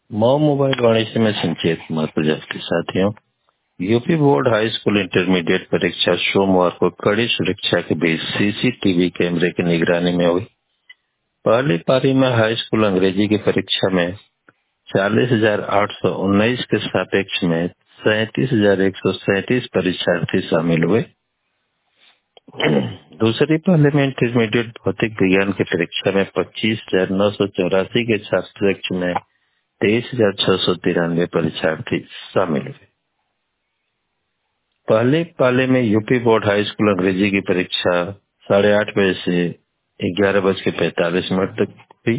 Mau mobile वाणिज्य में संचेत कुमार प्रजापति। साथियों, UP board high school intermediate परीक्षा सोमवार को कड़ी सुरक्षा के बीच सीसीटीवी कैमरे की निगरानी में हुई। पहली पारी में हाई स्कूल अंग्रेजी की परीक्षा में 40,819 के सापेक्ष में 37,137 परीक्षार्थी शामिल हुए। दूसरी पाली में इंटरमीडिएट भौतिक विज्ञान की परीक्षा में 25,984 के सापेक्ष में 23,693 परीक्षार्थी शामिल हुए। पहले पाले में यूपी बोर्ड हाई स्कूल अंग्रेजी की परीक्षा 8:30 बजे से 11:45 तक हुई।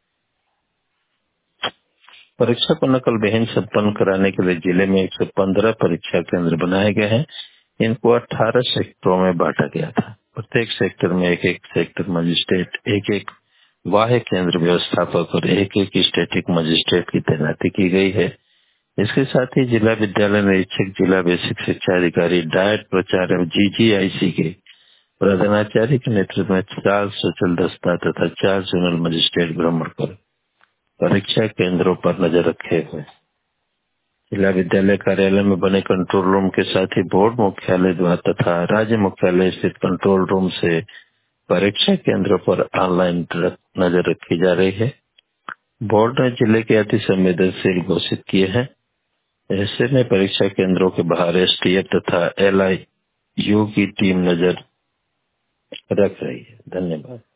परीक्षा को नकल विहीन संपन्न कराने के लिए जिले में 115 परीक्षा केंद्र बनाए गए हैं। इनको 18 सेक्टरों में बांटा गया था। प्रत्येक सेक्टर में एक एक सेक्टर मजिस्ट्रेट, एक एक वाह्य केंद्र व्यवस्थापक और एक एक स्टैटिक मजिस्ट्रेट की तैनाती की गई है। इसके साथ ही जिला विद्यालय निरीक्षक, जिला बेसिक शिक्षा अधिकारी, डायट प्रचार जीजीआईसी के प्रधानाचार्य के नेतृत्व में 4 सचल दस्ता तथा 4 जोनल मजिस्ट्रेट भ्रमण कर परीक्षा केंद्रों पर नजर रखे हुए। जिला विद्यालय कार्यालय में बने कंट्रोल रूम के साथ ही बोर्ड मुख्यालय द्वारा तथा राज्य मुख्यालय स्थित कंट्रोल रूम से परीक्षा केंद्रों पर ऑनलाइन नजर रखी जा रही है। बोर्ड ने जिले के अति संवेदनशील घोषित किए हैं। ऐसे में परीक्षा केंद्रों के बाहर एसटीएफ तथा एलआईयू की टीम नजर रख रही है। धन्यवाद।